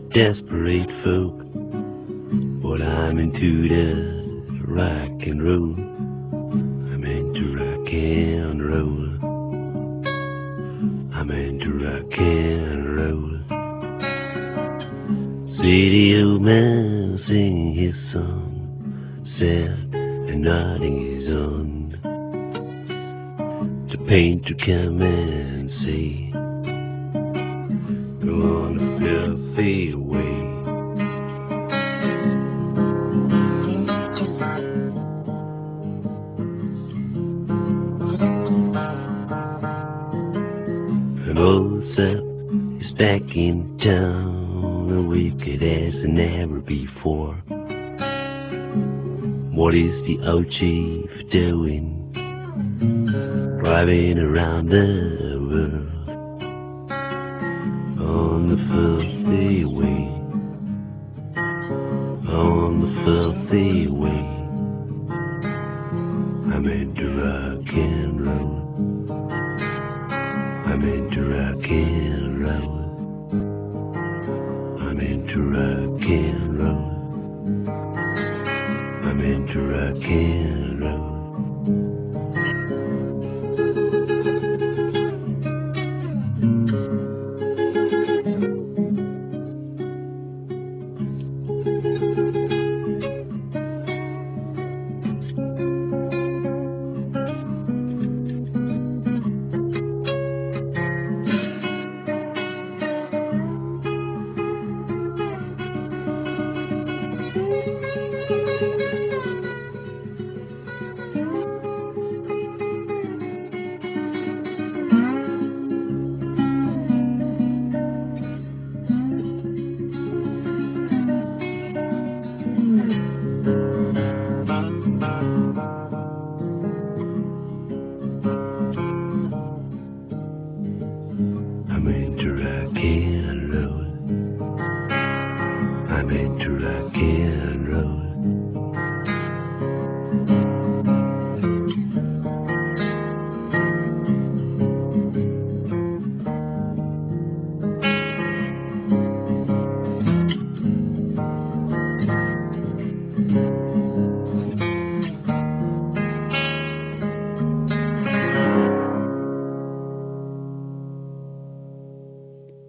desperate folk, but I'm into the rock and roll. I'm into rock and roll. I'm into rock and roll. See the old man singing his song, sad and nodding his on. The painter come and say, go on a filthy way. And old Seth is back in town, a wicked as never before. What is the old chief doing? Driving around the world on the filthy way, on the filthy way. I'm into rock and roll. I'm into rock and roll. I'm into rock and roll. I'm into rock and roll. I'm into rock and roll. I'm into rock and roll.